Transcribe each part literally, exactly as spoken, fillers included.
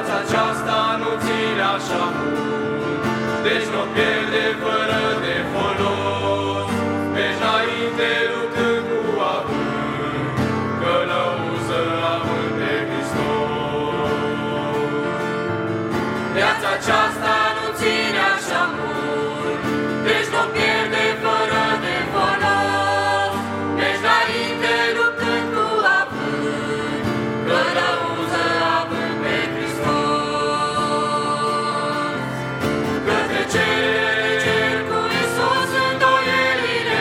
Viața aceasta nu ține așa mult, deci nu pierde fără de folos. Mergi înainte luptând cu avânt, călăuză având pe Hristos. Viața aceasta nu ține așa mult, deci nu pierde fără de folos. Mergi înainte luptând cu avânt, călăuză având pe Hristos. Către cer cu Iisus îndoielile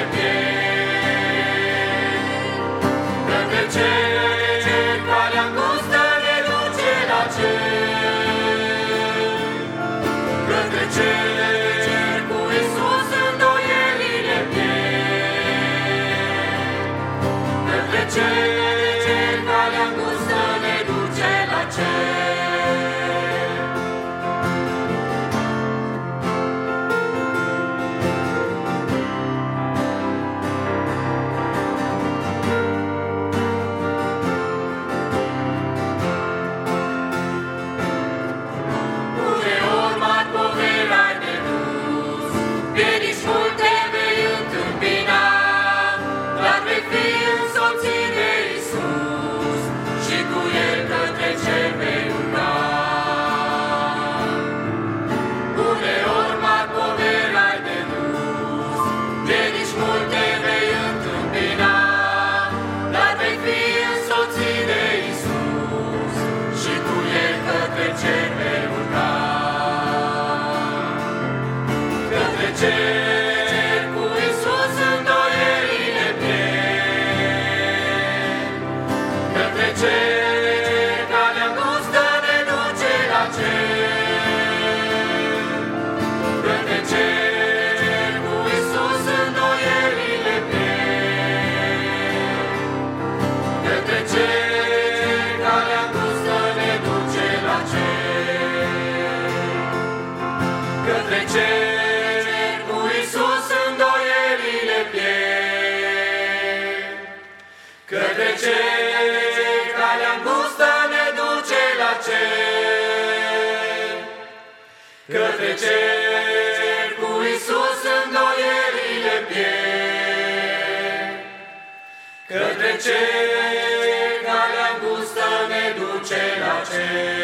pierd. Către cer calea îngustă ne duce la cer. Către cer cu Iisus îndoielile pierd. Către cer calea îngustă ne duce la cer. Uneori m-ar poverai de dus, piedici multe vei întâmpina, dar vei fi însoțit de Iisus și cu El către cer vei urca. Uneori m-ar poverai de dus, piedici multe vei întâmpina, dar vei fi însoțit de Iisus și cu El către cer vei urca. Către cer cu Iisus îndoielile pierd. Către cer calea îngustă ne duce la cer. Către cer cu Iisus îndoielile pierd. Către cer calea îngustă ne duce la cer. Către cer cu Iisus îndoielile pierd. Către cer calea îngustă ne duce la cer. Către cer cu Iisus îndoielile pierd. Către cer calea îngustă ne duce la cer.